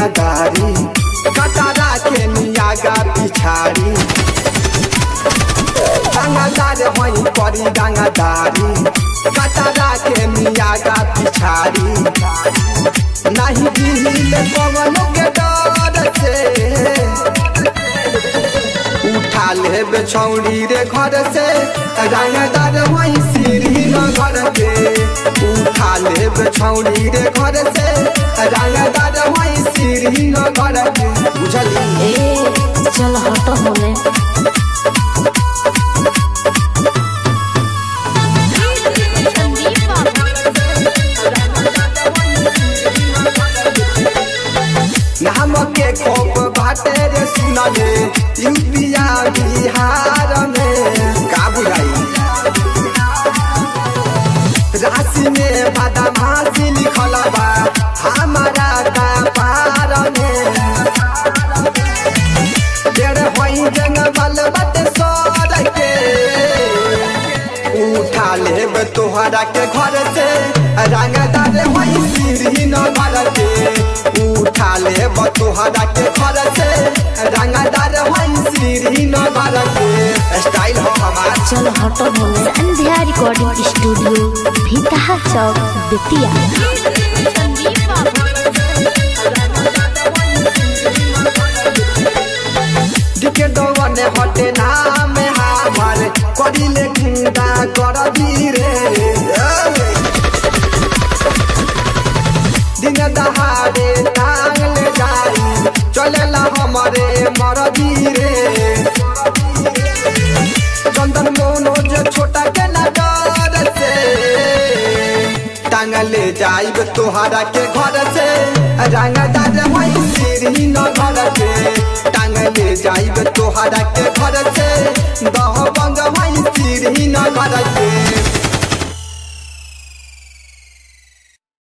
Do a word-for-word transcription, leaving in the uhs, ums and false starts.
रंगदारी कटारा के मियागा पिछाड़ी रंगदार वहीं परी रंगदारी कटारा के मियागा पिछाड़ी नहीं दिल पवन के डर से उठा ले बेछौड़ी रे घर से रंगदार वहीं सीढ़ी न घर के उठा ले बेछौड़ी रे घर से रंगदार वहीं सीढ़ी न घर के बुझली ए चल हट होले नाम के खोप बाटे रे सुनले यूपिया बिहार में का बुझाई राशि में बदमाशी लिखल बा हमारा का पार में डेढ़ होई जंगल बट सर के उठा लेब तोहरा के घर से रंगदार होई सीढ़ी न घर के उठा लेब तोहरा के घर से रंगदार होई सीढ़ी न घर के स्टाइल हो हमार चल हट होले संध्या रिकॉर्डिंग स्टूडियो भीतहा चौक बेतिया दिके दौने हटे नाम हमार करिले गुंडा कर धीरे दिन दहाड़े टांग ले जाई चलेला हमारे मरदी रे चंदन मोनोज छोटा के नगर से टांग ले जाइब तोहरा के घर से रंगदार वहीं सीढ़ी न घर के टांग ले जाइब तोहरा के घर से दह बंग वहीं सीढ़ी न घर के